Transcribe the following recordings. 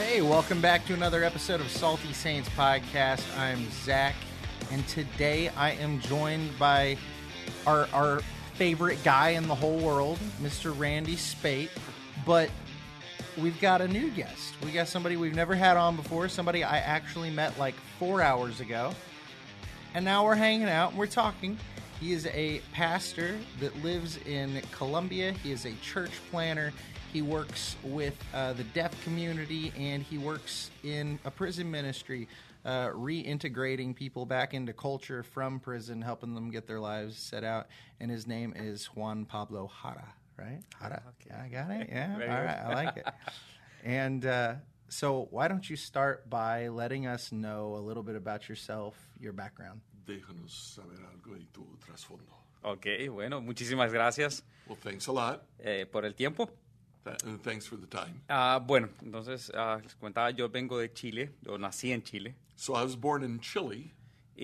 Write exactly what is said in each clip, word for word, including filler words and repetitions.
Hey, welcome back to another episode of Salty Saints Podcast. I'm Zach, and today I am joined by our our favorite guy in the whole world, Mister Randy Spate. But we've got a new guest. We got somebody we've never had on before, somebody I actually met like four hours ago. And now we're hanging out and we're talking. He is a pastor that lives in Colombia. He is a church planner. He works with uh, the deaf community, and he works in a prison ministry, uh, reintegrating people back into culture from prison, helping them get their lives set out. And his name is Juan Pablo Jara, right? Jara. Okay. I got it? Yeah? Very All good. right, I like it. And uh, so why don't you start by letting us know a little bit about yourself, your background? Déjanos saber algo de tu trasfondo. Ok, bueno, muchísimas gracias Well, thanks a lot. eh, por el tiempo. Th- and thanks for the time. Ah, bueno, entonces, ah, les comentaba, yo vengo de Chile, yo nací en Chile, So I was born in Chile.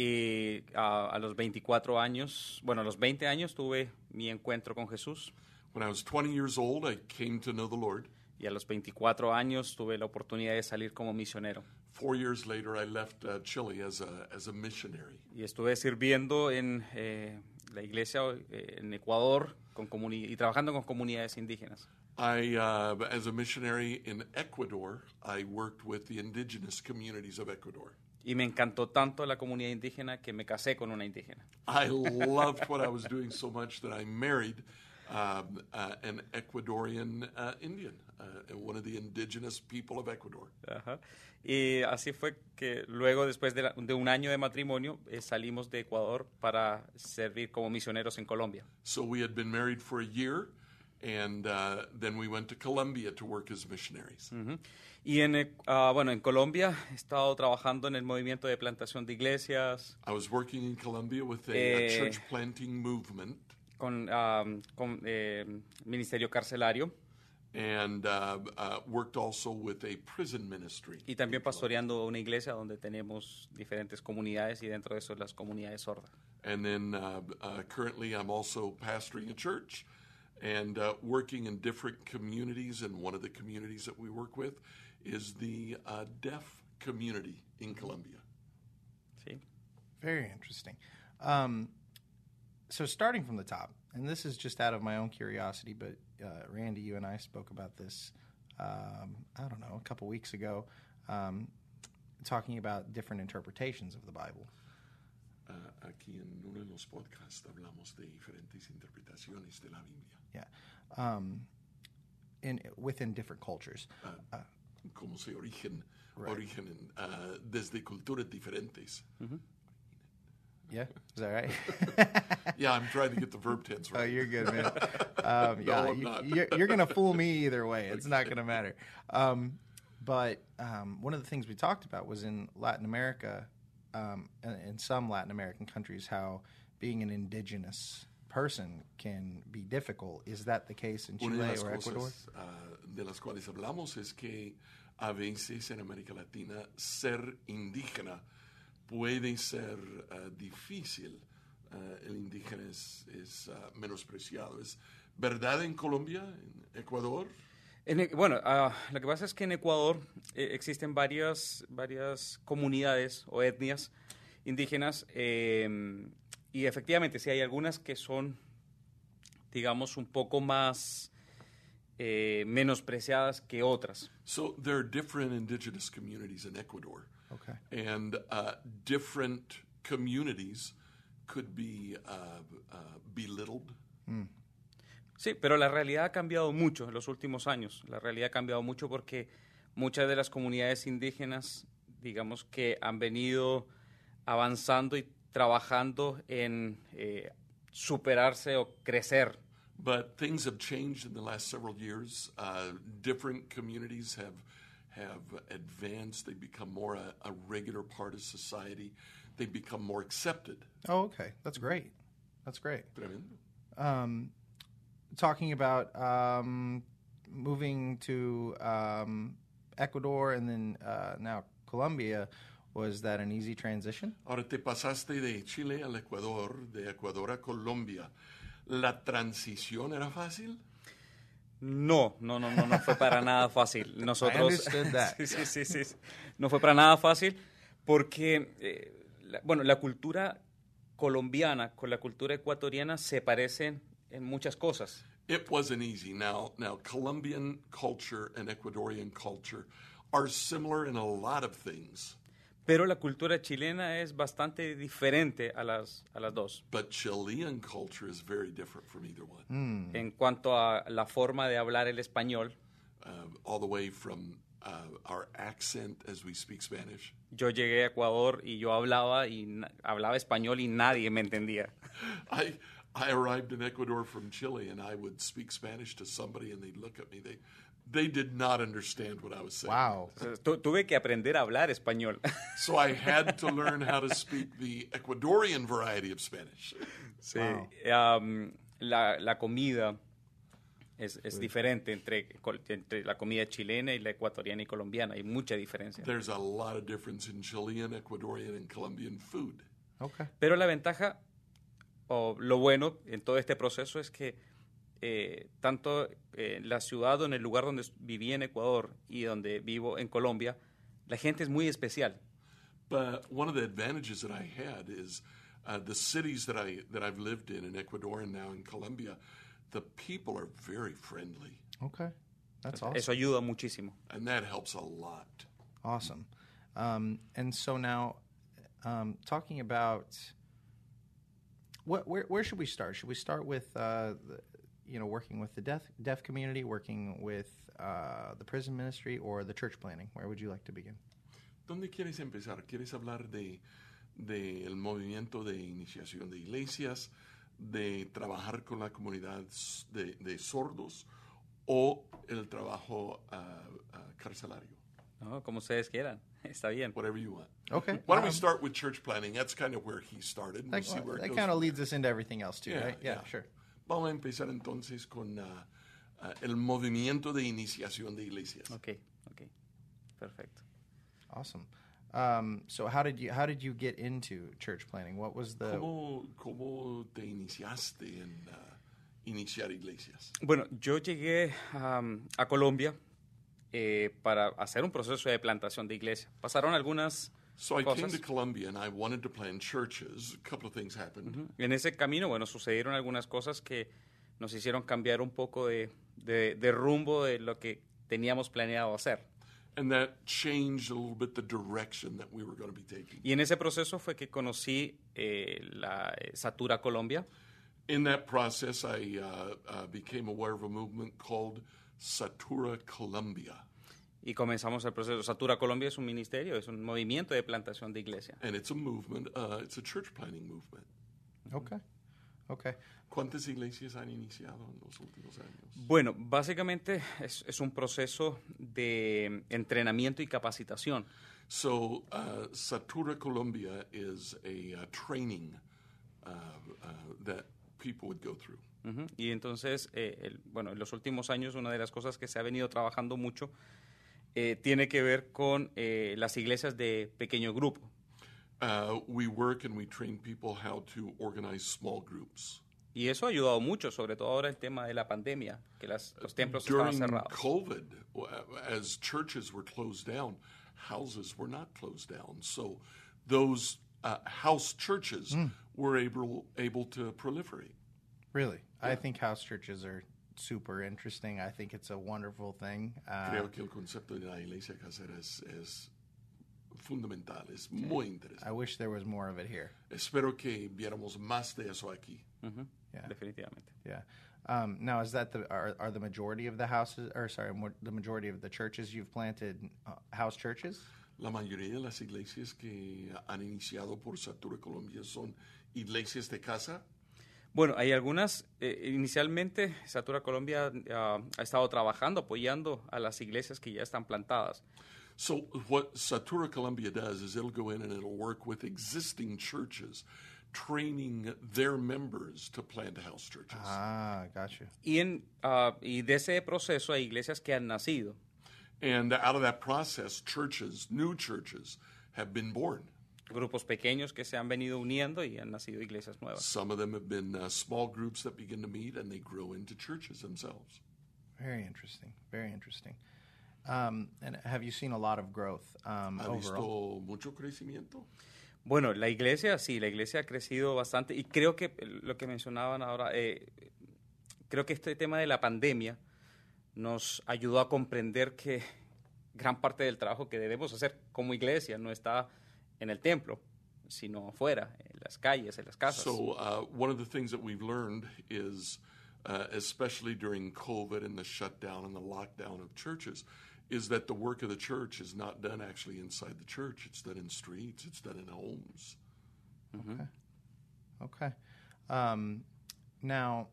y ah, a los veinticuatro años, bueno, a los veinte años tuve mi encuentro con Jesús, When I was twenty years old, I came to know the Lord. y a los veinticuatro años tuve la oportunidad de salir como misionero. Four years later, I left uh, Chile as a, as a missionary. Y estuve sirviendo en eh, la iglesia eh, en Ecuador con comuni- y trabajando con comunidades indígenas. I, uh, as a missionary in Ecuador, I worked with the indigenous communities of Ecuador. Y me encantó tanto la comunidad indígena que me casé con una indígena. I loved what I was doing so much that I married um, uh, an Ecuadorian uh, Indian, uh, one of the indigenous people of Ecuador. Ajá. Y así fue que luego, después de, la- de un año de matrimonio, eh, salimos de Ecuador para servir como misioneros en Colombia. So we had been married for a year, and uh, then we went to Colombia to work as missionaries. Ujú. Y en, eh, ah, bueno, en Colombia he estado trabajando en el movimiento de plantación de iglesias, I was working in Colombia with a, a Eh. church planting movement, con, ah, con eh, ministerio carcelario and uh, uh, worked also with a prison ministry. y también pastoreando una iglesia donde tenemos diferentes comunidades y dentro de eso las comunidades sordas. And then uh, uh, currently I'm also pastoring a church and uh, working in different communities, and one of the communities that we work with is the uh, deaf community in Colombia. ¿Sí? Very interesting. Um, so starting from the top, and this is just out of my own curiosity, but uh, Randy, you and I spoke about this, um, I don't know, a couple weeks ago, um, talking about different interpretations of the Bible. Uh, aquí en uno de los podcasts hablamos de diferentes interpretaciones de la Biblia. Yeah. Um, in, within different cultures. Uh, como se origen, Right. origen uh, desde culturas diferentes. Yeah? Is that right? Yeah, I'm trying to get the verb tense Oh, right. you're good, man. Um, No, yeah, I'm you, not. you're, you're going to fool me either way. It's not going to matter. Um, but um, one of the things we talked about was in Latin America, um, in, in some Latin American countries, how being an indigenous person can be difficult. Is that the case in Una Chile de las or Ecuador? cosas uh, de las cuales hablamos es que a veces en América Latina ser indígena puede ser uh, difícil. Uh, el indígena es, es uh, menospreciado. ¿Es verdad en Colombia, en Ecuador? En e- bueno, ah, lo que pasa es que en Ecuador eh, existen varias, varias comunidades o etnias indígenas eh, y efectivamente sí hay algunas que son, digamos, un poco más eh, menospreciadas que otras. So there are different indigenous communities in Ecuador. Okay. And uh, different communities could be uh, uh, belittled. Sí, pero la realidad ha cambiado mucho en los últimos años. La realidad ha cambiado mucho porque muchas de las comunidades indígenas, digamos que han venido avanzando y trabajando en eh, superarse o crecer. But things have changed in the last several years. Uh, different communities have have advanced. They've become more a, a regular part of society. They've become more accepted. Oh, okay. That's great. That's great. Tremendo. Um, talking about um, moving to um, Ecuador and then uh, now Colombia, was that an easy transition? Ahora te pasaste de Chile al Ecuador, de Ecuador a Colombia. ¿La transición era fácil? No, no, no, no, no fue para nada fácil. Nosotros, understood that. sí, sí, sí, sí, sí. No fue para nada fácil porque, eh, la- bueno, la cultura colombiana con la cultura ecuatoriana se parecen en muchas cosas. It wasn't easy. Now, now Colombian culture and Ecuadorian culture are similar in a lot of things, Pero la cultura chilena es bastante diferente a las, a las dos. but Chilean culture is very different from either one. Hmm. En cuanto a la forma de hablar el español, Uh, all the way from uh, our accent as we speak Spanish. yo llegué a Ecuador y yo hablaba y na- hablaba español y nadie me entendía. I I arrived in Ecuador from Chile, and I would speak Spanish to somebody, and they'd look at me. They they did not understand what I was saying. Wow. O sea, tu- tuve que aprender a hablar español. So I had to learn how to speak the Ecuadorian variety of Spanish. Sí. Wow. Um, la, la comida es, es diferente entre, col- entre la comida chilena y la ecuatoriana y colombiana. Hay mucha diferencia. There's a lot of difference in Chilean, Ecuadorian, and Colombian food. Okay. Pero la ventaja o lo bueno en todo este proceso es que eh, tanto eh, la ciudad o en el lugar donde viví en Ecuador y donde vivo en Colombia, la gente es muy especial. But one of the advantages that I had is uh, the cities that I that I've lived in in Ecuador and now in Colombia, the people are very friendly, Okay. That's awesome. Eso ayuda muchísimo. and that helps a lot. Awesome. Um, and so now, um, talking about what, where, where should we start? Should we start with, uh, the, you know, working with the deaf deaf community, working with uh, the prison ministry, or the church planning? Where would you like to begin? ¿Dónde quieres empezar? ¿Quieres hablar de del movimiento de iniciación de iglesias, de trabajar con la comunidad de, de sordos o el trabajo uh, uh, carcelario? ¿No? Como ustedes quieran. Está bien. Whatever you want. Okay. Why don't we Um, start with church planning? That's kind of where he started. and That, we'll see where it that goes kind of from leads us into everything else too, Yeah, right? Yeah, yeah. sure. Vamos a empezar entonces con uh, uh, el movimiento de iniciación de iglesias. Ok, ok. Perfecto. Awesome. Um, so how did you how did you get into church planning? What was the ¿Cómo, cómo te iniciaste en uh, iniciar iglesias? Bueno, yo llegué um, a Colombia eh, para hacer un proceso de plantación de iglesia. Pasaron algunas So I came cosas. to Colombia and I wanted to plant churches. A couple of things happened. En ese camino, bueno, sucedieron algunas cosas que nos hicieron cambiar un poco de, de, de rumbo de lo que teníamos planeado hacer. And that changed a little bit the direction that we were going to be taking. Y en ese proceso fue que conocí eh, la eh, Satura Colombia. In that process, I uh, uh, became aware of a movement called Satura Colombia. Y comenzamos el proceso. Satura Colombia es un ministerio, es un movimiento de plantación de iglesia. And it's a movement, uh, it's a church planting movement. Okay. Okay. ¿Cuántas iglesias han iniciado en los últimos años? Bueno, básicamente es, es un proceso de entrenamiento y capacitación. So, uh, Satura Colombia is a uh, training uh, uh, that people would go through. Ujú. Y entonces, eh, el- bueno, en los últimos años una de las cosas que se ha venido trabajando mucho eh, tiene que ver con eh, las iglesias de pequeño grupo. Uh, we work and we train people how to organize small groups. Y eso ha ayudado mucho, sobre todo ahora el tema de la pandemia, que las, los templos estaban During cerrados. COVID, uh, as churches were closed down, houses were not closed down. So those uh, house churches were able able to proliferate. Really, I think house churches are super interesting. I think it's a wonderful thing. Uh, Creo que el concepto de la iglesia casera es, es fundamental, es muy interesante. I wish there was more of it here. Espero que viéramos más de eso aquí. Ujú. Yeah. Definitivamente. Yeah. Um, now, is that the are, are the majority of the houses, or sorry, more, the majority of the churches you've planted uh, house churches? La mayoría de las iglesias que han iniciado por Satura Colombia son iglesias de casa. Bueno, hay algunas, eh, inicialmente Satura Colombia ah, ha estado trabajando, apoyando a las iglesias que ya están plantadas. So what Satura Colombia does is it'll go in and it'll work with existing churches, training their members to plant house churches. Ah, gotcha. Y, en, ah, y de ese proceso hay iglesias que han nacido. And out of that process, churches, new churches, have been born. Grupos pequeños que se han venido uniendo y han nacido iglesias nuevas. Some of them have been uh, small groups that begin to meet and they grow into churches themselves. Very interesting. Very interesting. Um, and have you seen a lot of growth um, ¿Ha overall? visto mucho crecimiento? Bueno, la iglesia, sí, la iglesia ha crecido bastante y creo que lo que mencionaban ahora, eh, creo que este tema de la pandemia nos ayudó a comprender que gran parte del trabajo que debemos hacer como iglesia no está en el templo, sino afuera, en las calles, en las casas. So uh, one of the things that we've learned is, uh, especially during COVID and the shutdown and the lockdown of churches, is that the work of the church is not done actually inside the church. It's done in streets. It's done in homes. Okay. Okay. Um, now,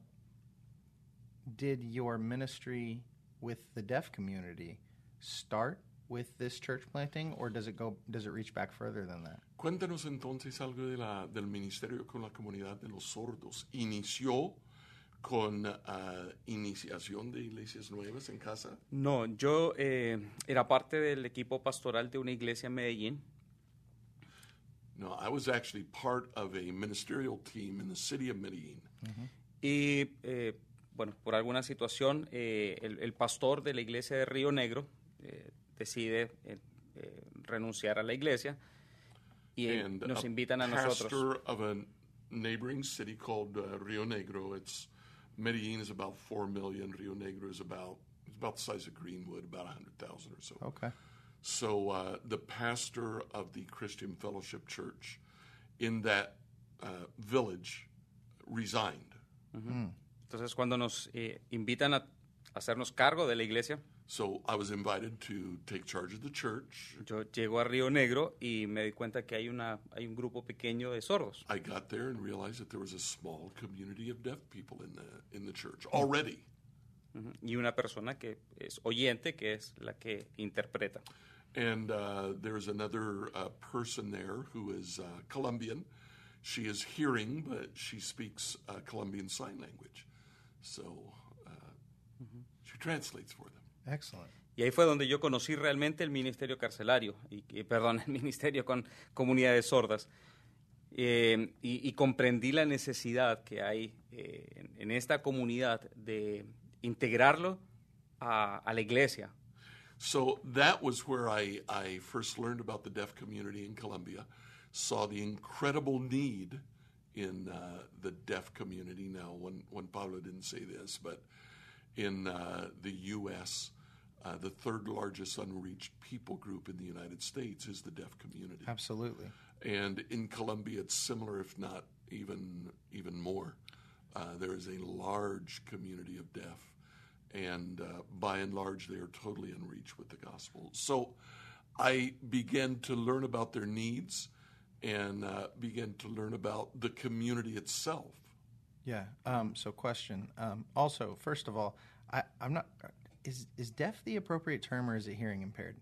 did your ministry with the deaf community start with this church planting, or does it go? Does it reach back further than that? Cuéntanos entonces algo de la, del ministerio con la comunidad de los sordos. ¿Inició con uh, iniciación de iglesias nuevas en casa? No, yo eh, era parte del equipo pastoral de una iglesia en Medellín. No, I was actually part of a ministerial team in the city of Medellín. Mm-hmm. Y, eh, bueno, por alguna situación, eh, el, el pastor de la iglesia de Río Negro eh, decide eh, eh, renunciar a la iglesia y eh, And nos a invitan a nosotros. pastor of a neighboring city called uh, Rio Negro. It's Medellín is about four million. Rio Negro is about it's about the size of Greenwood, about a hundred thousand or so. Okay. So uh, the pastor of the Christian Fellowship Church in that uh, village resigned. Uh-huh. Entonces, cuando nos eh, invitan a hacernos cargo de la iglesia, So I was invited to take charge of the church. yo llego a Río Negro y me di cuenta que hay una hay un grupo pequeño de sordos. I got there and realized that there was a small community of deaf people in the in the church already. Uh-huh. Y una persona que es oyente, que es la que interpreta. And uh, there's another uh, person there who is uh, Colombian. She is hearing, but she speaks uh, Colombian Sign Language. So uh, mm-hmm. she translates for them. Excellent. Y ahí fue donde yo conocí realmente el ministerio carcelario, y, y perdón, el ministerio con comunidades sordas. Eh, y, y comprendí la necesidad que hay eh, en, en esta comunidad de integrarlo a, a la iglesia. So that was where I, I first learned about the deaf community in Colombia, saw the incredible need in uh, the deaf community. Now, when, when Pablo didn't say this, but in uh, the U S, uh, the third largest unreached people group in the United States is the deaf community. Absolutely. And in Colombia, it's similar, if not even even more. Uh, there is a large community of deaf. And uh, by and large, they are totally unreached with the gospel. So I began to learn about their needs and uh, began to learn about the community itself. Yeah. Um, so, question. Um, also, first of all, I, I'm not. Is is deaf the appropriate term, or is it hearing impaired?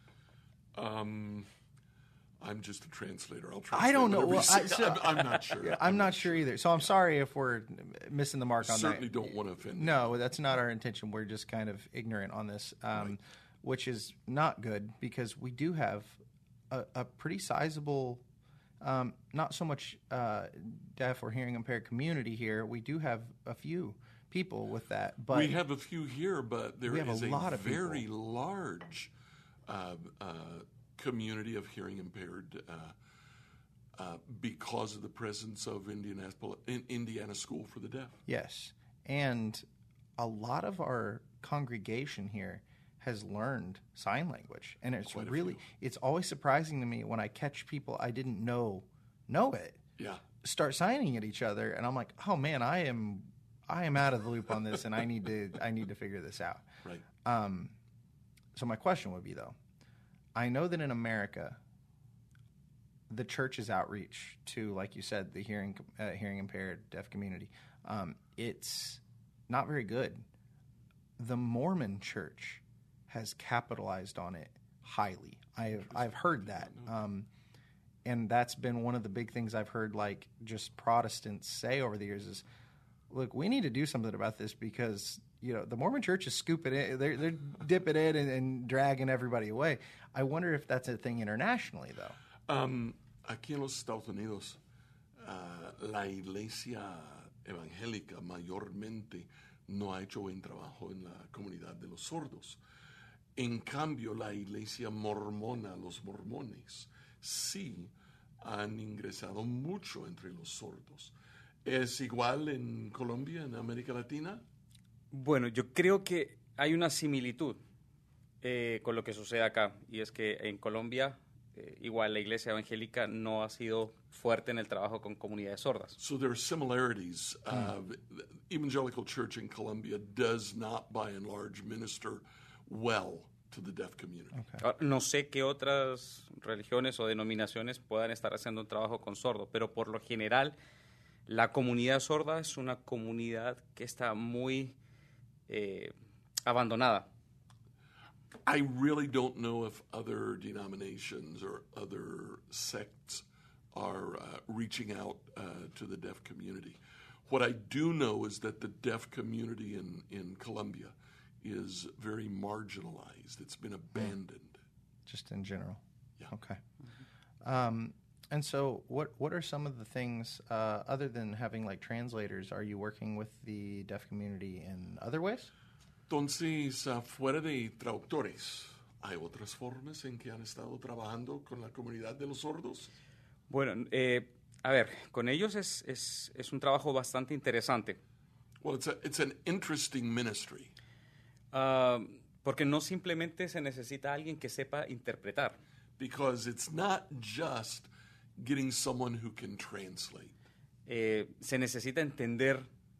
Um, I'm just a translator. I'll translate. I don't know. Well, I, say. so, I'm, I'm not sure. I'm, I'm not sure either. So I'm sorry if we're missing the mark on Certainly that. don't want to offend. No, that's not our intention. We're just kind of ignorant on this, um, Right. which is not good because we do have a, a pretty sizable, um, not so much uh, deaf or hearing impaired community here. We do have a few people with that, but we have a few here, but there we have is a a, lot of very people. large uh, uh, community of hearing impaired uh, uh, because of the presence of Indianapolis, in Indiana School for the Deaf. Yes, and a lot of our congregation here has learned sign language, and it's Quite a really few. it's always surprising to me when I catch people I didn't know know it Yeah. start signing at each other, and I'm like, oh man, I am I am out of the loop on this, and I need to I need to figure this out. Right. Um, so my question would be though, I know that in America, the church's outreach to, like you said, the hearing uh, hearing impaired deaf community, um, it's not very good. The Mormon Church has capitalized on it highly. I've I've heard that, um, and that's been one of the big things I've heard, like just Protestants say over the years is, look, we need to do something about this because you know the Mormon Church is scooping it, they're they're dipping in and, and dragging everybody away. I wonder if that's a thing internationally, though. Um, aquí en los Estados Unidos, uh, la iglesia evangélica mayormente no ha hecho buen trabajo en la comunidad de los sordos. En cambio, la iglesia mormona, los mormones, sí han ingresado mucho entre los sordos. ¿Es igual en Colombia, en América Latina? Bueno, yo creo que hay una similitud eh, con lo que sucede acá, y es que en Colombia, eh, igual la iglesia evangélica no ha sido fuerte en el trabajo con comunidades sordas. So there are similarities. Uh, the evangelical church in Colombia does not, by and large, minister well to the deaf community. Ahora, no sé qué otras religiones o denominaciones puedan estar haciendo un trabajo con sordos, pero por lo general la comunidad sorda es una comunidad que está muy eh, abandonada. I really don't know if other denominations or other sects are uh, reaching out uh, to the deaf community. What I do know is that the deaf community in, in Colombia is very marginalized. It's been abandoned. Just in general. Yeah. Okay. Um, and so what, what are some of the things, uh, other than having like translators, are you working with the deaf community in other ways? Entonces, uh, fuera de traductores, ¿hay otras formas en que han estado trabajando con la comunidad de los sordos? Bueno, eh, a ver, con ellos es, es, es un trabajo bastante interesante. Well, it's, a, it's an interesting ministry. Uh, porque no simplemente se necesita alguien que sepa interpretar. Because it's not just getting someone who can translate. Eh, se necesita entender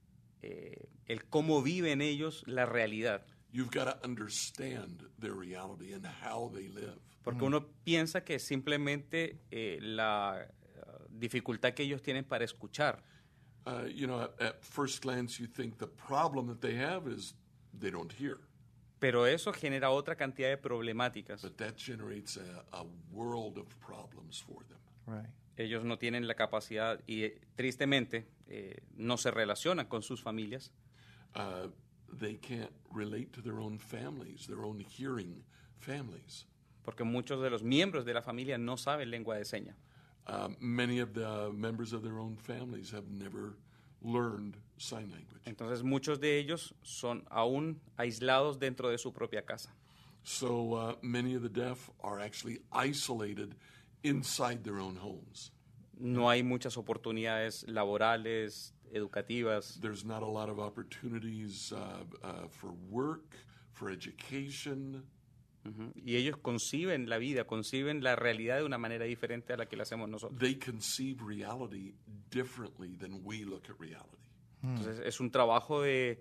eh, el cómo viven ellos la realidad. You've got to understand their reality and how they live. Porque uno piensa que simplemente eh, la uh, dificultad que ellos tienen para escuchar. Uh, you know, at, at first glance, you think the problem that they have is they don't hear. Pero eso genera otra cantidad de problemáticas. But that generates a, a world of problems for them. Right. Ellos no tienen la capacidad y eh, tristemente eh, no se relacionan con sus familias. Uh, they can't relate to their own families, their own hearing families. Porque muchos de los miembros de la familia no saben lengua de señas. Uh, many of the members of their own families have never learned sign language. Entonces muchos de ellos son aún aislados dentro de su propia casa. So uh, many of the deaf are actually isolated inside their own homes. No hay muchas oportunidades laborales, educativas. There's not a lot of opportunities uh, uh, for work, for education. Uh-huh. Y ellos conciben la vida, conciben la realidad de una manera diferente a la que la hacemos nosotros. They conceive reality differently than we look at reality. Entonces es un trabajo de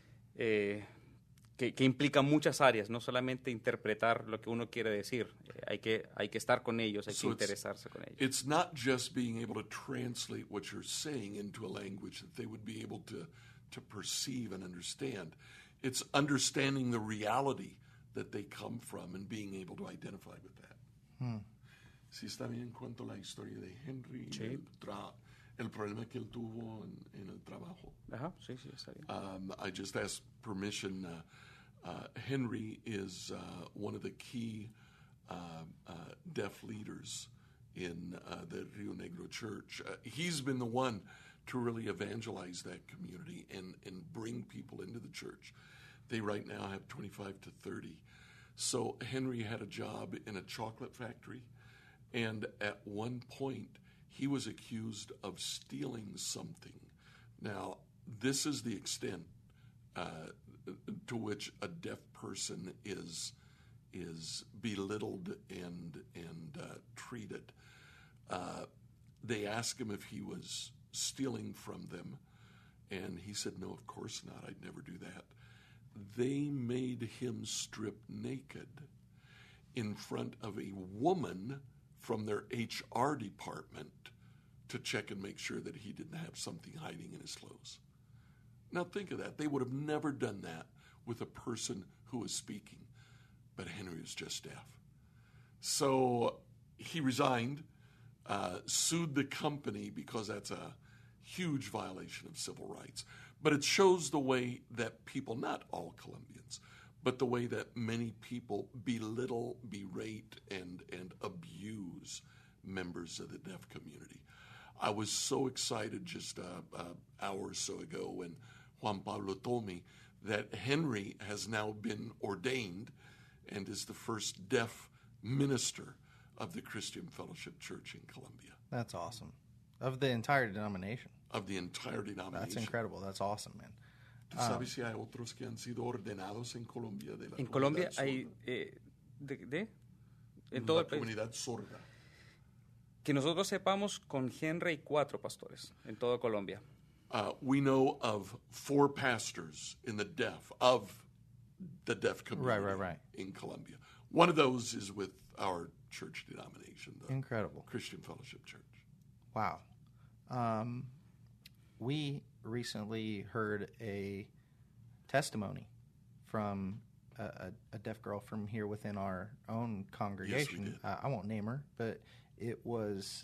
eh, que, que implica muchas áreas, no solamente interpretar lo que uno quiere decir. Eh, hay que hay que estar con ellos, hay So que it's- interesarse con ellos. It's not just being able to translate what you're saying into a language that they would be able to, to perceive and understand. It's understanding the reality that they come from and being able to identify with that. Sí, está bien en cuanto a la historia de Henry, Sí. el, tra- el problema que él tuvo en, en el trabajo. Ajá, sí, sí, está bien. Um, I just asked permission. Uh, uh, Henry is uh, one of the key uh, uh, deaf leaders in uh, the Rio Negro Church. Uh, he's been the one to really evangelize that community and, and bring people into the church. They right now have twenty-five to thirty. So Henry had a job in a chocolate factory, and at one point he was accused of stealing something. Now, this is the extent uh, to which a deaf person is is belittled and and uh, treated. Uh, they asked him if he was stealing from them, and he said, "No, of course not. I'd never do that." They made him strip naked in front of a woman from their H R department to check and make sure that he didn't have something hiding in his clothes. Now think of that. They would have never done that with a person who was speaking, but Henry was just deaf. So he resigned, uh, sued the company because that's a huge violation of civil rights. But it shows the way that people, not all Colombians, but the way that many people belittle, berate, and, and abuse members of the deaf community. I was so excited just an uh, uh, hour or so ago when Juan Pablo told me that Henry has now been ordained and is the first deaf minister of the Christian Fellowship Church in Colombia. That's awesome. Of the entire denomination. Of the entire denomination. That's incredible. That's awesome, man. ¿Tú sabes si hay otros que han sido ordenados en Colombia? De la En Colombia comunidad hay... sorda? Eh, de, de- en todo La el país. comunidad sorda. Que nosotros sepamos, con Henry hay cuatro pastores en toda Colombia. Uh, we know of four pastors in the deaf, of the deaf community right, right. in Colombia. One of those is with our church denomination, the Incredible. Christian Fellowship Church. Wow. Um, we recently heard a testimony from a, a, a deaf girl from here within our own congregation. did. Uh, I won't name her, but it was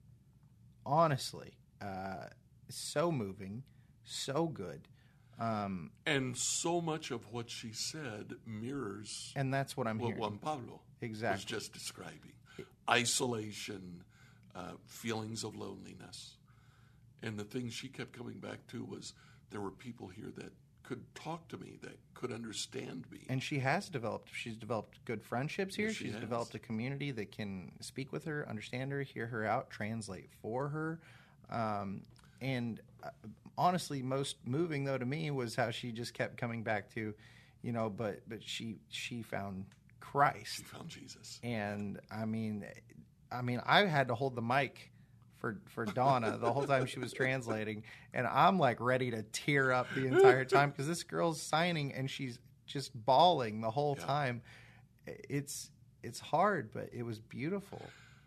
honestly uh, so moving, so good. Um, And so much of what she said mirrors and that's what I'm what hearing. Juan Pablo was Exactly. just describing. Isolation, uh, feelings of loneliness. And the thing she kept coming back to was there were people here that could talk to me, that could understand me. And she has developed, she's developed good friendships here. Yes, she she's has. developed a community that can speak with her, understand her, hear her out, translate for her. Um, and uh, honestly, most moving, though, to me was how she just kept coming back to, you know, but but she she found Christ. She found Jesus. And, I mean, I mean, I had to hold the mic for for Donna the whole time she was translating, and I'm like ready to tear up the entire time because this girl's signing and she's just bawling the whole Yeah. time. It's it's hard, but it was beautiful.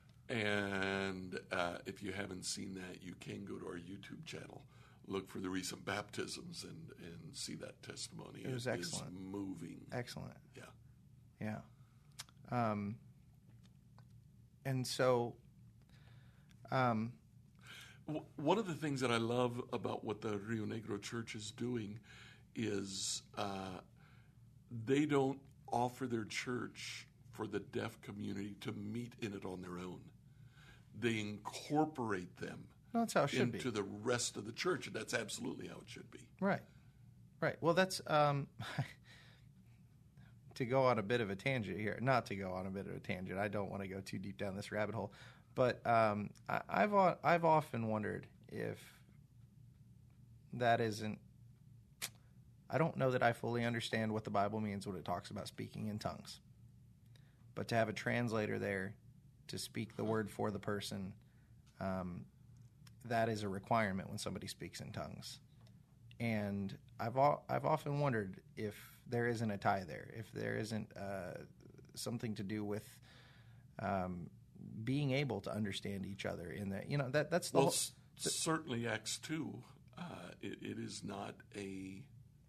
And uh, if you haven't seen that, you can go to our YouTube channel, look for the recent baptisms, and, and see that testimony. It was excellent. Is moving. Excellent. Yeah. Yeah. Um. And so, um, W- One of the things that I love about what the Rio Negro Church is doing is uh, they don't offer their church for the deaf community to meet in it on their own. They incorporate them well, that's how it should into be. the rest of the church, and that's absolutely how it should be. Right. Right. Well, that's um, to go on a bit of a tangent here. Not to go on a bit of a tangent. I don't want to go too deep down this rabbit hole. But um, I, I've o- I've often wondered if that isn't. I don't know that I fully understand what the Bible means when it talks about speaking in tongues. But to have a translator there to speak the word for the person, um, that is a requirement when somebody speaks in tongues. And I've al- I've often wondered if there isn't a tie there, if there isn't uh, something to do with um, being able to understand each other. In that, you know, that that's the Well, whole, s- certainly Acts two, uh, it, it is not a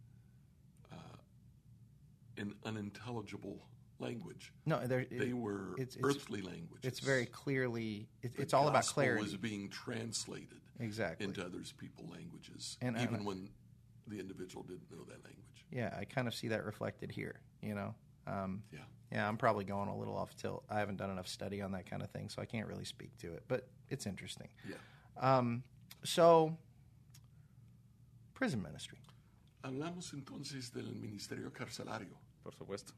uh, an unintelligible language. no. There, it- They were it's, it's, earthly languages. it's very clearly. It, The it's all about gospel clarity. was being translated Exactly. into others people's languages, And- even and- when the individual didn't know that language. Yeah, I kind of see that reflected here. You know. Um, Yeah. Yeah, I'm probably going a little off tilt. I haven't done enough study on that kind of thing, so I can't really speak to it. But it's interesting. Yeah. Um, so, prison ministry. Hablamos entonces del ministerio carcelario. Por supuesto.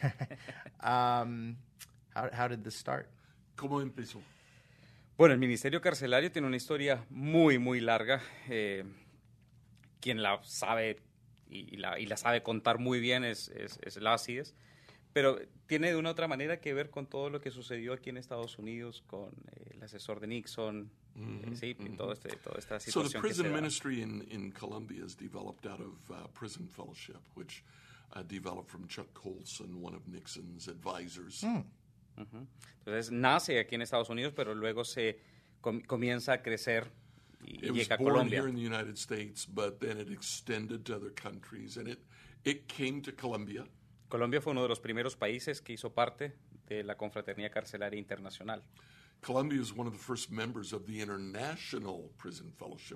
um, how, how did this start? ¿Cómo empezó? Bueno, el Ministerio Carcelario tiene una historia muy, muy larga. Eh, quien la sabe y, y, la, y la sabe contar muy bien es, es, es Lácides, pero tiene de una u otra manera que ver con todo lo que sucedió aquí en Estados Unidos con eh, el asesor de Nixon, Mhm, eh, sí, y mhm. todo este, toda esta So the situación que se prison da. ministry in, in Colombia is developed out of uh, Prison Fellowship, which uh, developed from Chuck Colson, one of Nixon's advisors. Mm. Ujú. Entonces nace aquí en Estados Unidos, pero luego se com- comienza a crecer y It was llega a born Colombia. here in the United States, but then it extended to other countries, and it, it came to Colombia. Colombia fue uno de los primeros países que hizo parte de la Confraternidad Carcelaria Internacional. Colombia is one of the first members of the International Prison Fellowship.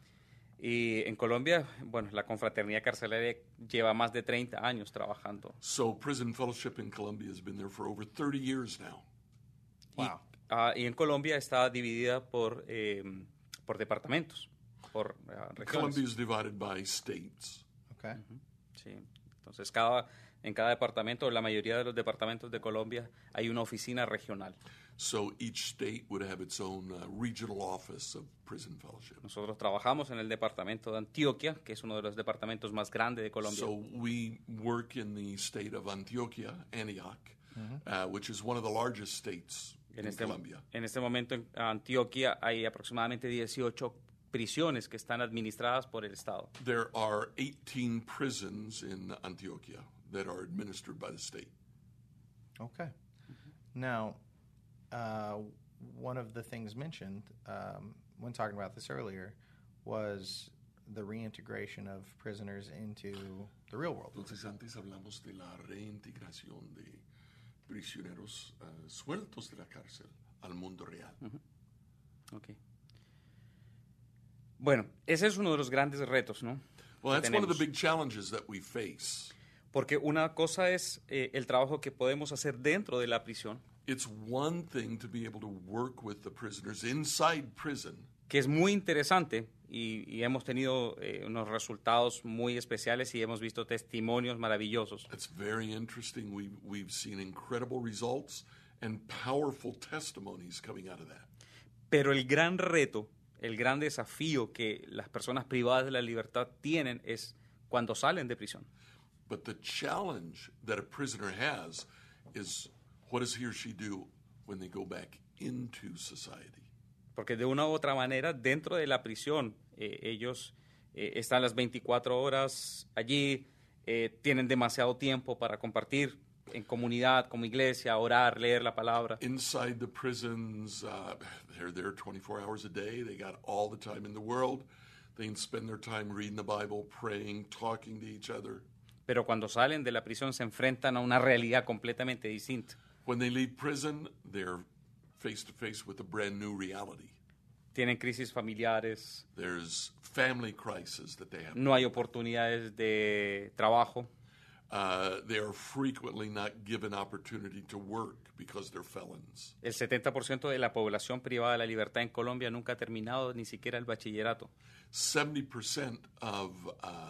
Y en Colombia, bueno, la Confraternidad Carcelaria lleva más de treinta años trabajando. So Prison Fellowship in Colombia has been there for over thirty years now. Wow. Y, ah, y en Colombia está dividida por, eh, por departamentos, por uh, regiones. Colombia is divided by states. Okay. Sí. Entonces, cada, en cada departamento, la mayoría de los departamentos de Colombia, hay una oficina regional. So each state would have its own uh, regional office of prison fellowship. Nosotros trabajamos en el departamento de Antioquia, que es uno de los departamentos más grandes de Colombia. So we work in the state of Antioquia, Antioch, uh, which is one of the largest states En in este, Colombia. en este momento en Antioquia hay aproximadamente dieciocho prisiones que están administradas por el Estado. There are eighteen prisons in Antioquia that are administered by the state. Okay. Now, uh, one of the things mentioned um, when talking about this earlier was the reintegration of prisoners into the real world. Entonces antes hablamos de la reintegración de prisioneros uh, sueltos de la cárcel al mundo real. Okay. Bueno, ese es uno de los grandes retos, ¿no? Well, that's que one of the tenemos. big challenges that we face. Porque una cosa es eh, el trabajo que podemos hacer dentro de la prisión, It's one thing to be able to work with the prisoners inside prison, que es muy interesante y, y hemos tenido eh, unos resultados muy especiales y hemos visto testimonios maravillosos. That's very interesting. We've, we've seen incredible results and powerful testimonies coming out of that. Pero el gran reto, el gran desafío que las personas privadas de la libertad tienen es cuando salen de prisión. But the challenge that a prisoner has is what does he or she do when they go back into society? Porque de una u otra manera, dentro de la prisión, eh, ellos eh, están las veinticuatro horas allí, eh, tienen demasiado tiempo para compartir en comunidad, como iglesia, orar, leer la palabra. Inside the prisons, uh, they're there twenty-four hours a day. They got all the time in the world. They can spend their time reading the Bible, praying, talking to each other. Pero cuando salen de la prisión se enfrentan a una realidad completamente distinta. When they leave prison, they're face to face with a brand new reality. Tienen crisis familiares, There's family crises that they have. no hay oportunidades de trabajo. Uh, they are frequently not given opportunity to work because they're felons. El setenta por ciento de la población privada de la libertad en Colombia nunca ha terminado ni siquiera el bachillerato. seventy percent of uh,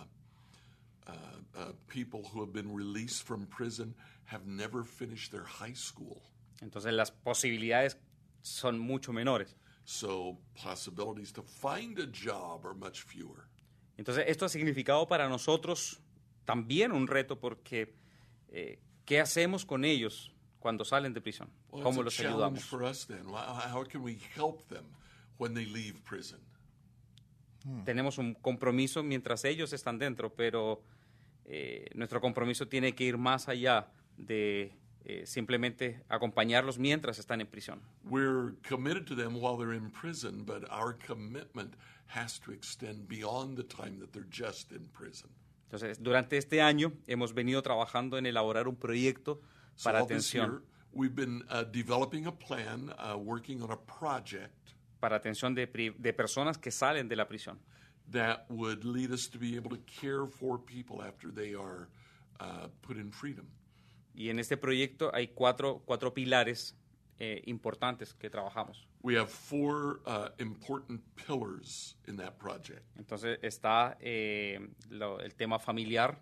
uh, uh, people who have been released from prison have never finished their high school. Entonces las posibilidades son mucho menores. So possibilities to find a job are much fewer. Entonces esto ha significado para nosotros también un reto porque eh, ¿qué hacemos con ellos cuando salen de prisión? Well, ¿Cómo it's los a challenge ayudamos? for us then. How, how can we help them when they leave prison? Tenemos un compromiso mientras ellos están dentro, pero eh, nuestro compromiso tiene que ir más allá de eh, simplemente acompañarlos mientras están en prisión. We're committed to them while they're in prison, but our commitment has to extend beyond the time that they're just in prison. Entonces, durante este año hemos venido trabajando en elaborar un proyecto So para all this year, atención, we've been uh, developing a plan, uh, working on a project para atención de, pri- de personas que salen de la prisión. that would lead us to be able to care for people after they are uh, put in freedom. Y en este proyecto hay cuatro, cuatro pilares eh, importantes que trabajamos. We have four uh, important pillars in that project. Entonces está eh, lo- el tema familiar,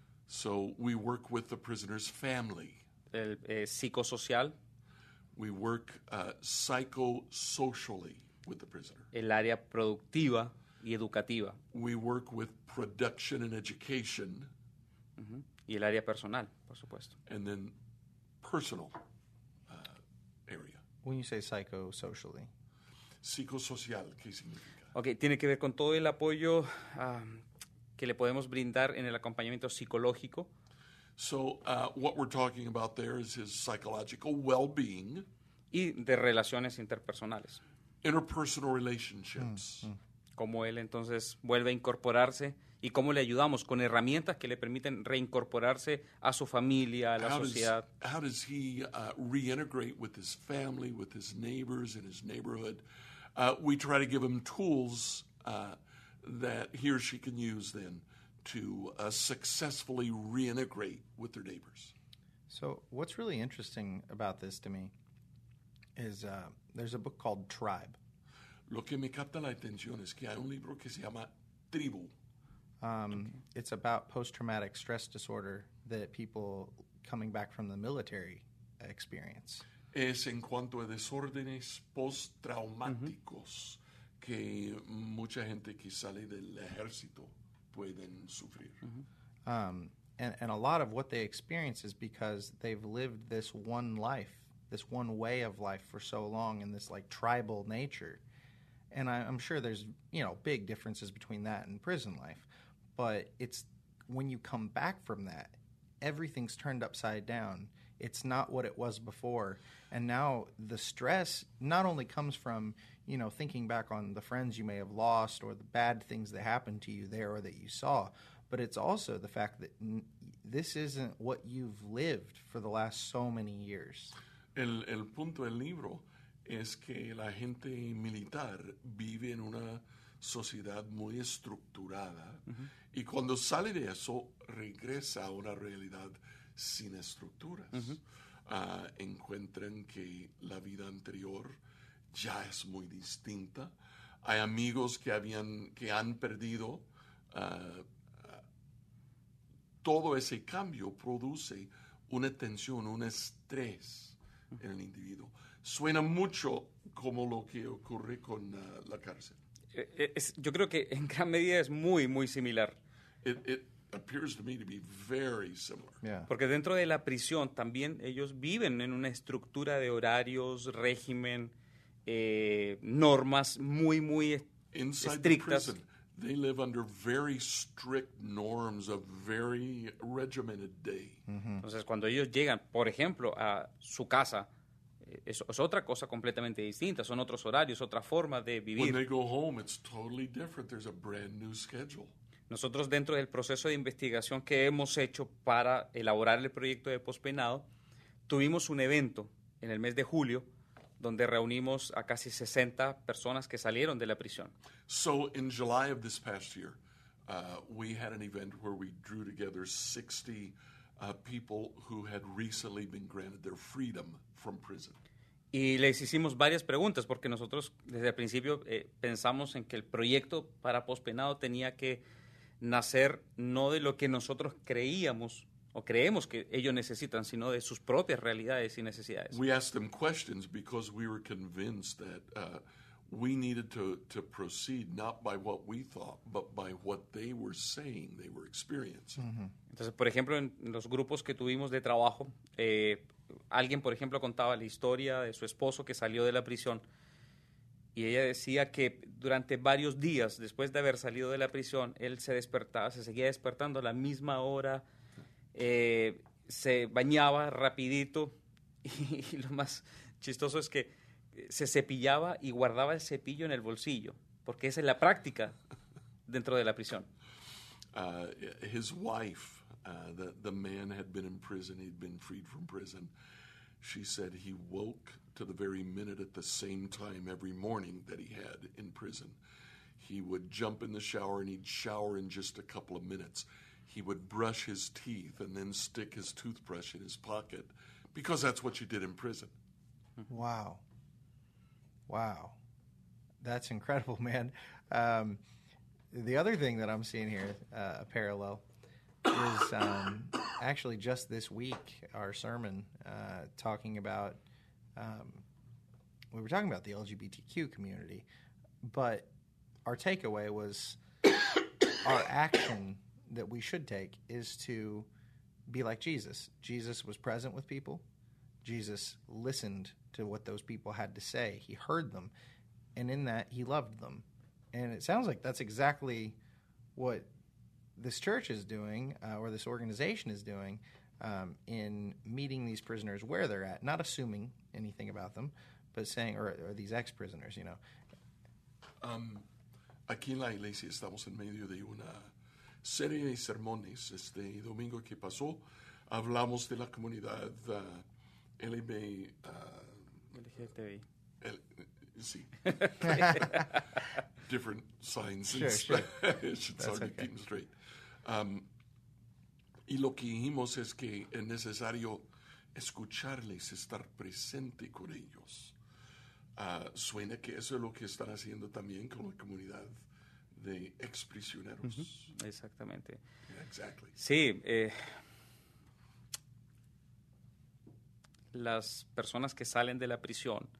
So we work with the prisoner's family. el eh, psicosocial, We work uh, psychosocially with the prisoner. el área productiva y educativa We work with production and education, ujú, y el área personal, por supuesto. and then personal uh, area. When you say psychosocially, Psicosocial, ¿qué significa? Ok, tiene que ver con todo el apoyo ah, que le podemos brindar en el acompañamiento psicológico, So uh, what we're talking about there is his psychological well-being, y de relaciones interpersonales. interpersonal relationships. Cómo él entonces vuelve a incorporarse y cómo le ayudamos con herramientas que le permiten reincorporarse a su familia, a la How does, sociedad. how does he uh, reintegrate with his family, with his neighbors in his neighborhood? Uh, we try to give him tools uh, that he or she can use then to uh, successfully reintegrate with their neighbors. so what's really interesting about this to me is uh, there's a book called Tribe. Lo que me capta la atención es que hay un libro que se llama Tribu. Um, okay. It's about post-traumatic stress disorder that people coming back from the military experience. Es en cuanto a desórdenes postraumáticos uh-huh. que mucha gente que sale del ejército pueden sufrir. Uh-huh. Um, and, and a lot of what they experience is because they've lived this one life, this one way of life for so long in this like tribal nature. And I, I'm sure there's, you know, big differences between that and prison life. But it's when you come back from that, everything's turned upside down. It's not what it was before. And now the stress not only comes from, you know, thinking back on the friends you may have lost or the bad things that happened to you there or that you saw, but it's also the fact that n- this isn't what you've lived for the last so many years. El, el punto del libro es que la gente militar vive en una sociedad muy estructurada uh-huh. y cuando sale de eso regresa a una realidad sin estructuras. Uh-huh. Uh, encuentran que la vida anterior ya es muy distinta. Hay amigos que, habían, que han perdido. Uh, uh, todo ese cambio produce una tensión, un estrés uh-huh. en el individuo. Suena mucho como lo que ocurre con uh, la cárcel. Es, yo creo que en gran medida es muy, muy similar. It, it appears to me to be very similar. Yeah. Porque dentro de la prisión también ellos viven en una estructura de horarios, régimen, eh, normas muy, muy Inside estrictas. The prison, they live under very strict norms, a very regimented day. Uh-huh. Entonces, cuando ellos llegan, por ejemplo, a su casa, es, es otra cosa completamente distinta, son otros horarios, otra forma de vivir. When they go home, it's totally different. There's a brand new schedule. Nosotros dentro del proceso de investigación que hemos hecho para elaborar el proyecto de pospenado, tuvimos un evento en el mes de julio donde reunimos a casi sesenta personas que salieron de la prisión. So in July of this past year, uh, we had an event where we drew together sixty uh, people who had recently been granted their freedom from prison. Y les hicimos varias preguntas porque nosotros desde el principio eh, pensamos en que el proyecto para pospenado tenía que nacer no de lo que nosotros creíamos o creemos que ellos necesitan, sino de sus propias realidades y necesidades. We asked them questions because we were convinced that uh, we needed to, to proceed not by what we thought, but by what they were saying they were experiencing. Uh-huh. Entonces, por ejemplo, en los grupos que tuvimos de trabajo, eh, alguien, por ejemplo, contaba la historia de su esposo que salió de la prisión y ella decía que durante varios días después de haber salido de la prisión, él se despertaba, se seguía despertando a la misma hora, eh, se bañaba rapidito y, y lo más chistoso es que se cepillaba y guardaba el cepillo en el bolsillo, porque esa es la práctica dentro de la prisión. Uh, his wife, uh, the, the man had been in prison, he'd been freed from prison. She said he woke to the very minute at the same time every morning that he had in prison. He would jump in the shower and he'd shower in just a couple of minutes. He would brush his teeth and then stick his toothbrush in his pocket because that's what you did in prison. Wow. Wow. That's incredible, man. Um, the other thing that I'm seeing here, uh, a parallel, is um, actually just this week, our sermon uh, talking about, um, we were talking about the L G B T Q community, but our takeaway was our action that we should take is to be like Jesus. Jesus was present with people. Jesus listened to what those people had to say. He heard them, and in that, he loved them. And it sounds like that's exactly what this church is doing, uh, or this organization is doing, um, in meeting these prisoners where they're at, not assuming anything about them, but saying, or, or these ex-prisoners, you know. Um, aquí en la iglesia estamos en medio de una serie de sermones. Este domingo que pasó, hablamos de la comunidad uh, L B, uh, L G B T. L, sí. Different signs sure, in sure. Spanish. It's That's hard okay. to keep them straight. Um, y lo que dijimos es que es necesario escucharles, estar presente con ellos. Uh, suena que eso es lo que están haciendo también con la comunidad de exprisioneros. Ujú, exactamente. Yeah, exactly. Sí, eh, las personas que salen de la prisión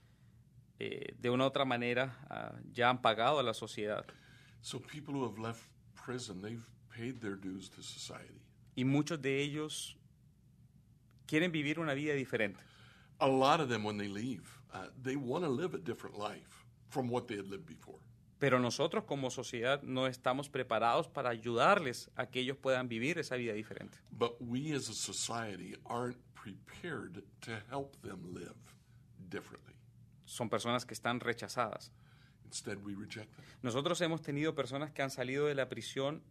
eh, de una u otra manera uh, ya han pagado a la sociedad. So people who have left prison, they've paid their dues to society. Y muchos de ellos quieren vivir una vida diferente. A lot of them, when they leave, uh, they want to live a different life from what they had lived before. Pero nosotros como sociedad no estamos preparados para ayudarles a que ellos puedan vivir esa vida diferente. But we as a society aren't prepared to help them live differently. Son personas que están rechazadas. Instead, we reject them. Nosotros hemos tenido personas que han salido de la prisión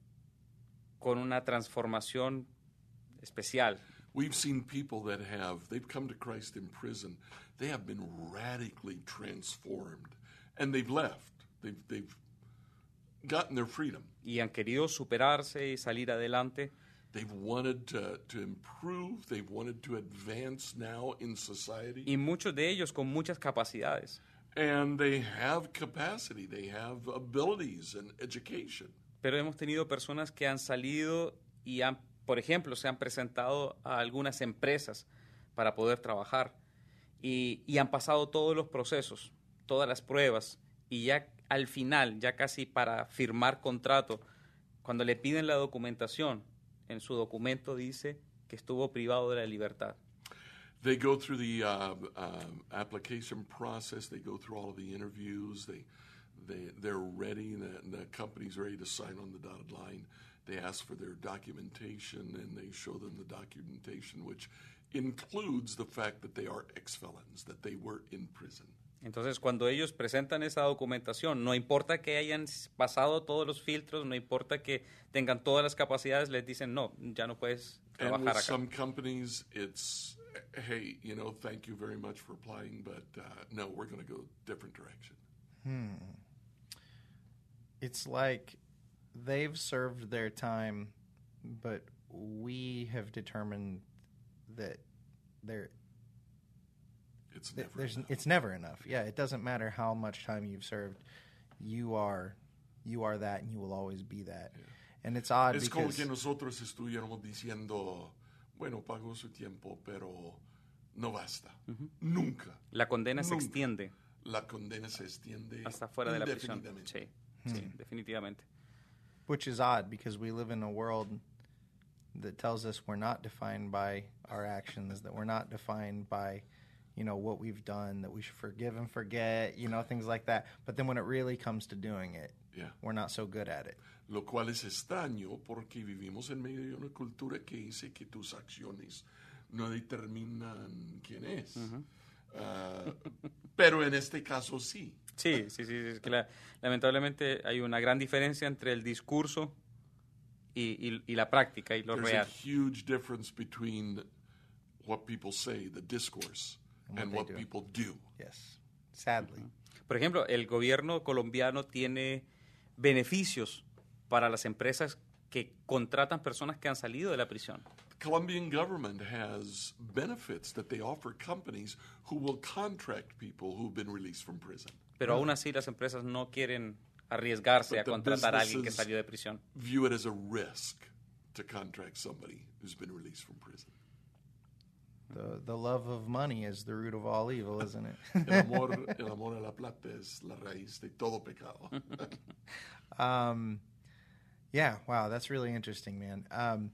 con una transformación especial. We've seen people that have, they've come to Christ in prison, they have been radically transformed, and they've left. They've, they've gotten their freedom. Y han querido superarse y salir adelante. They've wanted to, to improve, they've wanted to advance now in society. Y muchos de ellos con muchas capacidades. And they have capacity, they have abilities and education. Pero hemos tenido personas que han salido y han, por ejemplo, se han presentado a algunas empresas para poder trabajar y, y han pasado todos los procesos, todas las pruebas y ya al final, ya casi para firmar contrato, cuando le piden la documentación, en su documento dice que estuvo privado de la libertad. They go through the uh, uh, application process. They go through all of the interviews. They, they, they're ready. The, the company's ready to sign on the dotted line. They ask for their documentation, and they show them the documentation, which includes the fact that they are ex-felons, that they were in prison. Entonces, cuando ellos presentan esa documentación, no importa que hayan pasado todos los filtros, no importa que tengan todas las capacidades, les dicen, no, ya no puedes And trabajar with acá. some companies, it's, hey, you know, thank you very much for applying, but uh, no, we're going to go different direction. It's like they've served their time, but we have determined that they're It's Th- never There's, enough. it's never enough. Yeah, it doesn't matter how much time you've served. You are, you are that, and you will always be that. Yeah. And it's odd Es como because que nosotros estuviéramos diciendo, bueno, pagó su tiempo, pero no basta. Nunca. La condena se Nunca. extiende La condena se extiende hasta fuera de la prisión. indefinidamente. Sí, sí, definitivamente. which is odd because we live in a world that tells us we're not defined by our actions, that we're not defined by, you know, what we've done, that we should forgive and forget, you know, things like that. But then when it really comes to doing it, Yeah. we're not so good at it. Lo cual es extraño porque vivimos en medio de una cultura que dice que tus acciones no determinan quién es. Ah, pero en este caso sí. Sí, sí, sí. Es que la- lamentablemente hay una gran diferencia entre el discurso y, y- y la práctica y lo There's real. a huge difference between what people say, the discourse, And and what what they do. people do. Yes. Sadly. Por ejemplo, el gobierno colombiano tiene beneficios para las empresas que contratan personas que han salido de la prisión. The Colombian government has benefits that they offer companies who will contract people who've been released from prison. Pero aún así las empresas no quieren arriesgarse But a the contratar a alguien que businesses salió de prisión. View it as a risk to contract somebody who's been released from prison. The the love of money is the root of all evil, isn't it? El amor, el amor a la plata es la raíz de todo pecado. Um, yeah, wow, that's really interesting, man. Um,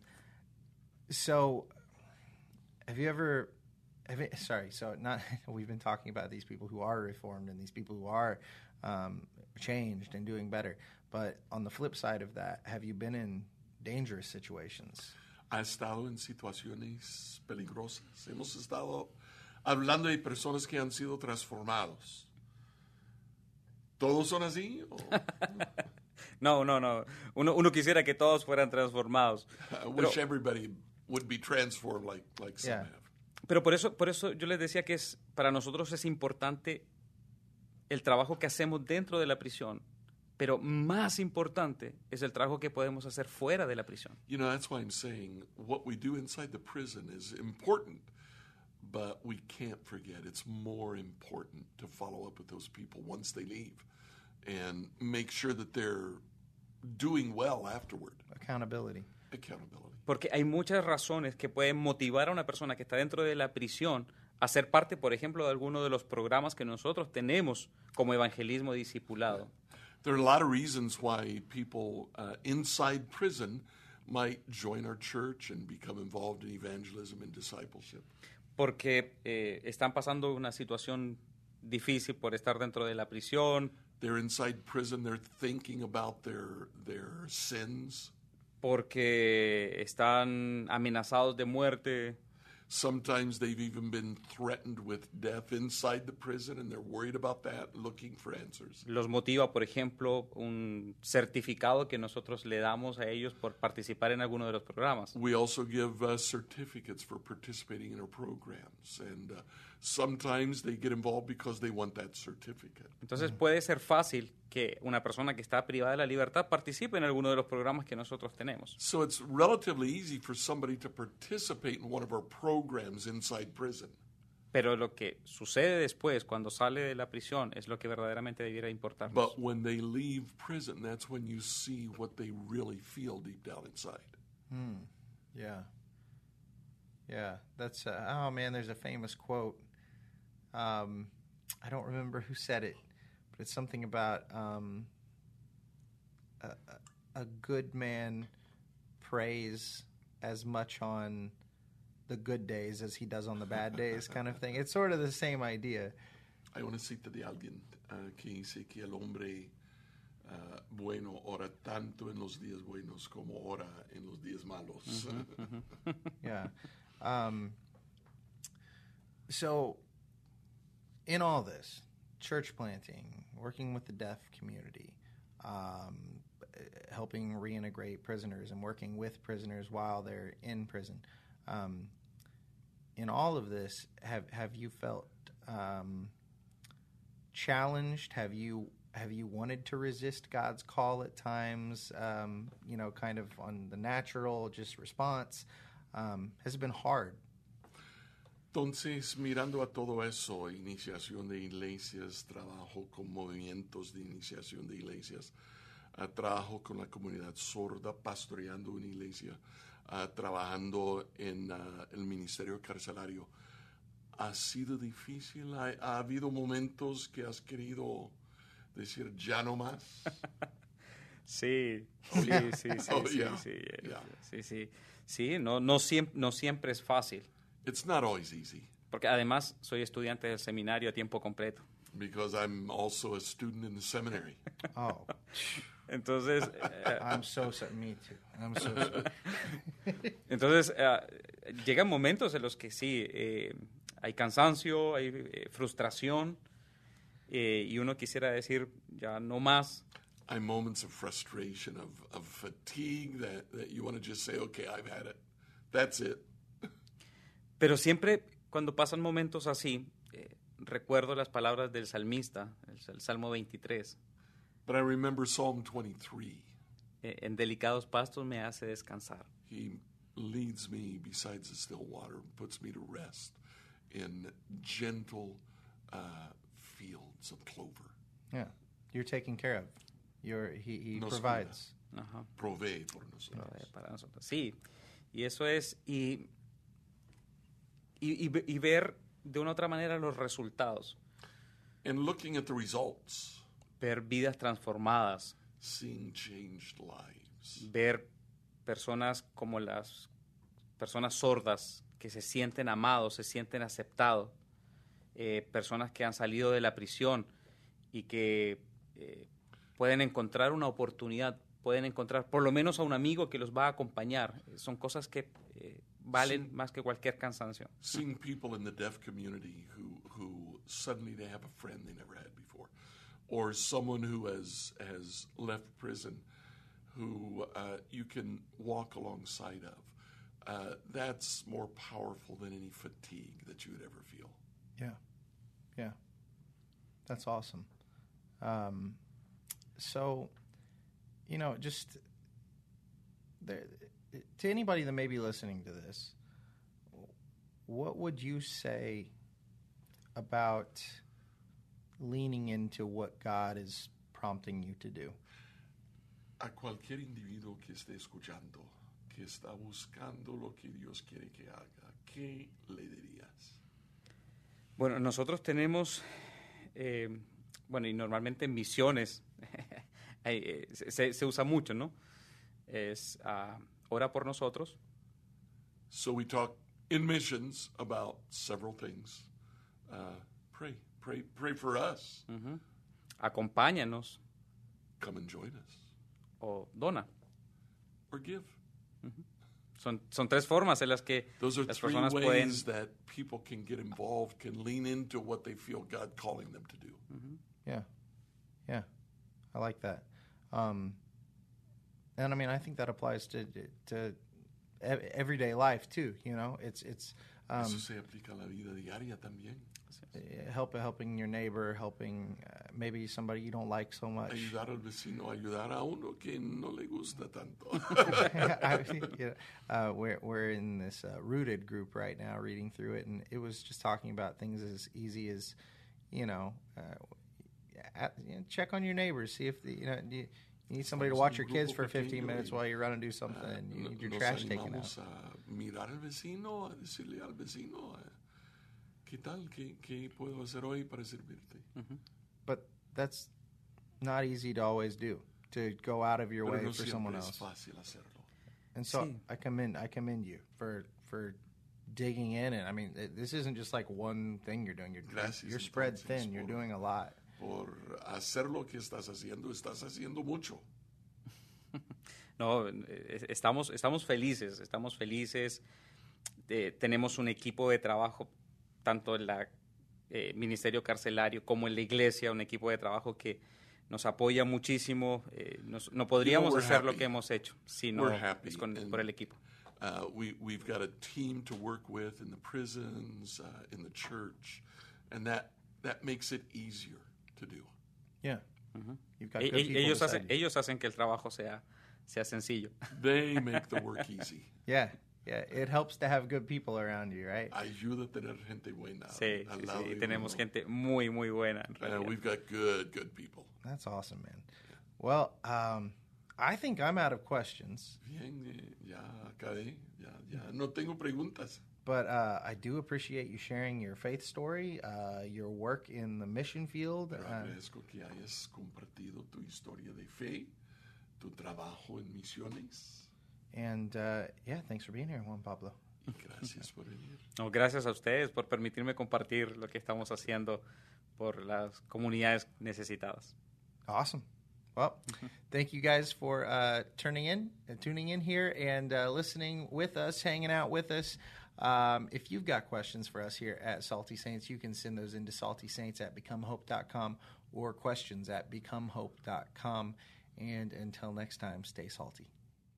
so, have you ever? Have you, sorry, so not we've been talking about these people who are reformed and these people who are um, changed and doing better. But on the flip side of that, have you been in dangerous situations? Ha estado en situaciones peligrosas. Hemos estado hablando de personas que han sido transformados. ¿Todos son así? ¿O? No, no, no. Uno, uno quisiera que todos fueran transformados. I Pero, wish everybody would be transformed like, like some Yeah. have. pero por eso, por eso yo les decía que es, para nosotros es importante el trabajo que hacemos dentro de la prisión, pero más importante es el trabajo que podemos hacer fuera de la prisión. You know, that's why I'm saying what we do inside the prison is important, but we can't forget it's more important to follow up with those people once they leave and make sure that they're doing well afterward. Accountability. Accountability. Porque hay muchas razones que pueden motivar a una persona que está dentro de la prisión a ser parte, por ejemplo, de alguno de los programas que nosotros tenemos como evangelismo discipulado. There are a lot of reasons why people uh, inside prison might join our church and become involved in evangelism and discipleship. Porque eh, están pasando una situación difícil por estar dentro de la prisión. They're inside prison, they're thinking about their, their sins. Porque están amenazados de muerte. Sometimes they've even been threatened with death inside the prison and they're worried about that, looking for answers. Los motiva, por ejemplo, un certificado que nosotros le damos a ellos por participar en alguno de los programas. We also give uh, certificates for participating in our programs, and uh, sometimes they get involved because they want that certificate. Entonces puede ser fácil que una persona que está privada de la libertad participe en alguno de los programas que nosotros tenemos. So it's relatively easy for somebody to participate in one of our programs inside prison. Pero lo que sucede después, cuando sale de la prisión, es lo que verdaderamente debiera importarnos. But when they leave prison, that's when you see what they really feel deep down inside. Hmm. Yeah. Yeah. That's, uh, oh man, there's a famous quote. Um, I don't remember who said it, but it's something about um, a, a good man prays as much on the good days as he does on the bad days, kind of thing. It's sort of the same idea. Hay una cita de alguien uh, que dice que el hombre uh, bueno ora tanto en los días buenos como ora en los días malos. Uh-huh, uh-huh. Yeah. Um, so, in all this, church planting, working with the deaf community, um, helping reintegrate prisoners and working with prisoners while they're in prison, um, in all of this, have have you felt um, challenged? Have you have you wanted to resist God's call at times? Um, you know, kind of on the natural, just response. Um, has it been hard? Entonces, mirando a todo eso, iniciación de iglesias, trabajo con movimientos de iniciación de iglesias, uh, trabajo con la comunidad sorda, pastoreando una iglesia, uh, trabajando en uh, el ministerio carcelario. ¿Ha sido difícil? ¿Ha, ha habido momentos que has querido decir ya no más? Sí, Oh, sí, yeah. sí, sí, Oh, sí, yeah. sí, Yeah. sí, sí, sí, no, no, siempre, no siempre es fácil, It's not always easy porque además soy estudiante del seminario a tiempo completo. because I'm also a student in the seminary. Oh, Entonces, eh, I'm so sorry. Me too. I'm so sorry. entonces eh, llegan momentos en los que sí, eh, hay cansancio, hay eh, frustración, eh, y uno quisiera decir ya no más. Hay moments of frustration, of, of fatigue that, that you want to just say, okay, I've had it. That's it. Pero siempre cuando pasan momentos así, eh, recuerdo las palabras del salmista, el, el Salmo veintitrés. But I remember Psalm twenty-three. Eh, en delicados pastos me hace descansar. He leads me beside the still water, puts me to rest in gentle uh, fields of clover. Yeah, you're taken care of. You're he he Nos provides. Ajá. Provee por nosotros. Provee para nosotros. Sí, y eso es, y, y, y, ve- y ver de una u otra manera los resultados, And looking at the results, ver vidas transformadas, seeing changed lives. ver personas como las personas sordas que se sienten amados, se sienten aceptados, eh, personas que han salido de la prisión y que eh, pueden encontrar una oportunidad, pueden encontrar por lo menos a un amigo que los va a acompañar. Son cosas que eh, valen Sí. más que cualquier cansancio. Seeing people in the deaf community who, who suddenly they have a friend they never had before, or someone who has has left prison, who uh, you can walk alongside of. Uh, that's more powerful than any fatigue that you would ever feel. Yeah, yeah, that's awesome. Um, so, you know, just there, to anybody that may be listening to this, what would you say about leaning into what God is prompting you to do? A cualquier individuo que esté escuchando, que está buscando lo que Dios quiere que haga, ¿qué le dirías? Bueno, nosotros tenemos, eh, bueno, y normalmente en misiones eh, se, se usa mucho, ¿no? Es uh, ora por nosotros. So we talk in missions about several things. Uh, pray, pray, pray for us. Uh-huh. Acompáñanos. Come and join us. O dona. Or give. Uh-huh. Son, son tres formas en las que Those are las three personas ways pueden... that people can get involved, can lean into what they feel God calling them to do. Uh-huh. Yeah, yeah, I like that. Um, and I mean, I think that applies to to everyday life too. You know, it's it's um, Eso se aplica a la vida diaria también. help helping your neighbor, helping uh, maybe somebody you don't like so much. Ayudar al vecino, ayudar a uno que no le gusta tanto. I, you know, uh, we're we're in this uh, Rooted group right now, reading through it, and it was just talking about things as easy as, you know, uh, at, you know check on your neighbors, see if the, you know you, you need somebody to watch your kids for fifteen minutes while you run and do something, and you need your trash taken out. Nos animamos a mirar al vecino, a decirle al vecino, ¿qué tal? ¿Qué, qué puedo hacer hoy para servirte? Uh-huh. But that's not easy to always do, to go out of your Pero way no for someone es else. fácil hacerlo. And so Sí. I commend I commend you for for digging in, and I mean it, this isn't just like one thing you're doing. You're Gracias, you're spread entonces, thin. You're por- doing a lot. Por hacer lo que estás haciendo, estás haciendo mucho. No, eh, estamos, estamos felices, estamos felices. Eh, tenemos un equipo de trabajo, tanto en la eh, Ministerio Carcelario como en la iglesia, un equipo de trabajo que nos apoya muchísimo. Eh, nos- no podríamos we're hacer lo happy. que hemos hecho si no We're happy es con- and- por el equipo. Uh, we, we've got a team to work with in the prisons, uh, in the church, and that, that makes it easier to do. Yeah. Ujú. You've got E- good e- people ellos, beside hacen, you. ellos hacen que el trabajo sea, sea sencillo. They make the work easy. Yeah, yeah. It helps to have good people around you, right? Ayuda a tener gente buena Sí, al sí, lado sí, de tenemos uno. gente muy, muy buena. En Uh, realidad. we've got good, good people. That's awesome, man. Well, um, I think I'm out of questions, Bien, eh, ya acabé, ya, ya no tengo preguntas. but uh, I do appreciate you sharing your faith story, uh, your work in the mission field. Pero Uh, agradezco que hayas compartido tu historia de fe, tu trabajo en misiones, and uh, yeah, thanks for being here, Juan Pablo. y gracias por venir. No, gracias a ustedes por permitirme compartir lo que estamos haciendo por las comunidades necesitadas. Awesome. Well, thank you guys for uh, turning in, uh, tuning in here, and uh, listening with us, hanging out with us. Um, if you've got questions for us here at Salty Saints, you can send those into saltysaints at becomehope dot com or questions at becomehope dot com. And until next time, stay salty.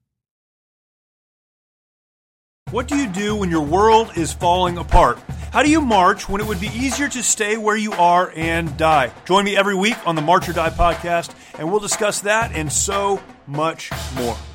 What do you do when your world is falling apart? How do you march when it would be easier to stay where you are and die? Join me every week on the March or Die podcast, and we'll discuss that and so much more.